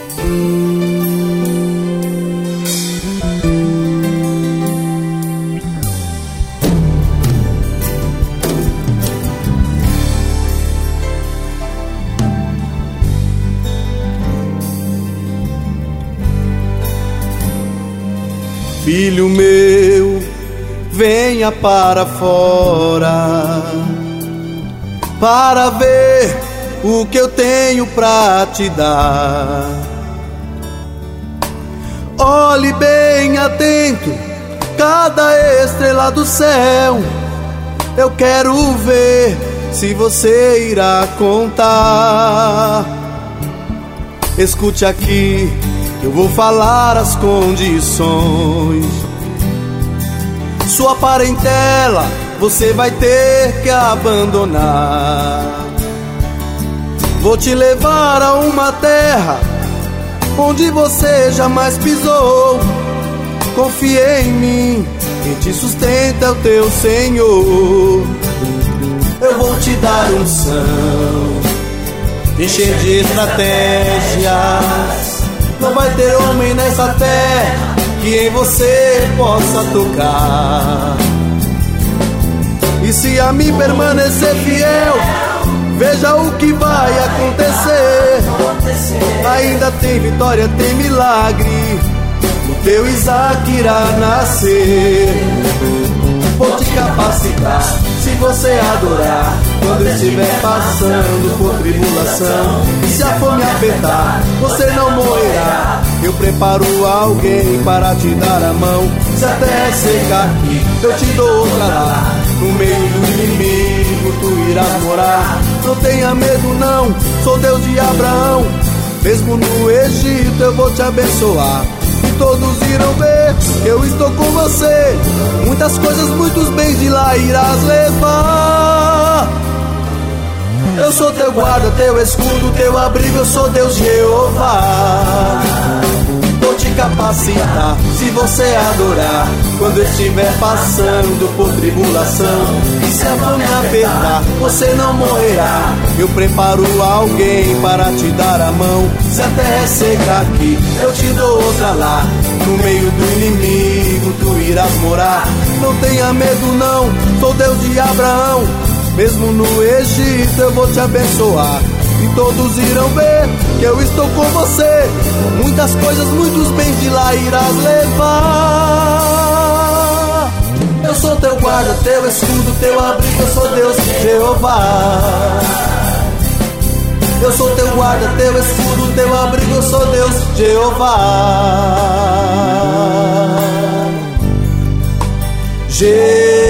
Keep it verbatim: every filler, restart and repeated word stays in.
Filho meu, venha para fora, para ver o que eu tenho pra te dar. Olhe bem atento cada estrela do céu, eu quero ver se você irá contar. Escute aqui, eu vou falar as condições. Sua parentela você vai ter que abandonar. Vou te levar a uma terra onde você jamais pisou. Confia em mim, quem te sustenta é o teu Senhor. Eu vou te dar unção, encher de estratégias. Não vai ter homem nessa terra que em você possa tocar. E se a mim permanecer fiel, veja o que vai acontecer. Ainda tem vitória, tem milagre, o teu Isaac irá nascer. Vou te capacitar, se você adorar, quando estiver passando por tribulação. E se a fome apertar, você não morrerá. Eu preparo alguém para te dar a mão. Se a terra secar aqui, eu te dou outra lá. No meio do inimigo tu irás morar. Não tenha medo não, sou Deus de Abraão. Mesmo no Egito eu vou te abençoar. E todos irão ver que eu estou com você. Muitas coisas, muitos bens de lá irás levar. Eu sou teu guarda, teu escudo, teu abrigo. Eu sou Deus Jeová. Vou te capacitar, se você adorar, quando estiver passando por tribulação. E se a fome apertar, você não morrerá. Eu preparo alguém para te dar a mão. Se a terra é seca aqui, eu te dou outra lá. No meio do inimigo tu irás morar. Não tenha medo não, sou Deus de Abraão. Mesmo no Egito eu vou te abençoar. E todos irão ver que eu estou com você. Muitas coisas, muitos bens de lá irás levar. Eu sou teu guarda, teu escudo, teu abrigo. Eu sou Deus Jeová. Eu sou teu guarda, teu escudo, teu abrigo. Eu sou Deus Jeová. Jeová.